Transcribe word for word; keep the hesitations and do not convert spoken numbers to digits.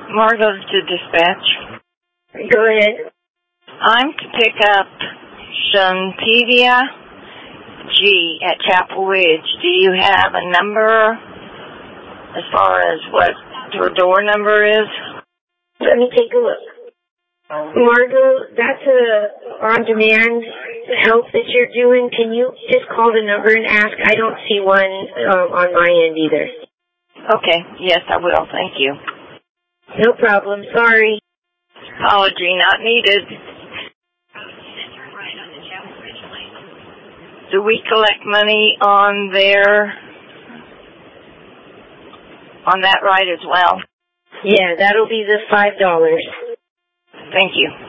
Margot to dispatch. Go ahead. I'm to pick up Shantivia G at Chapel Ridge. Do you have a number as far as what her door number is? Let me take a look. Margot, that's a on-demand help that you're doing. Can you just call the number and ask? I don't see one um, on my end either. Okay. Yes, I will. Thank you. No problem. Sorry. Apology not needed. Do we collect money on there, on that ride as well? Yeah, that'll be the five dollars. Thank you.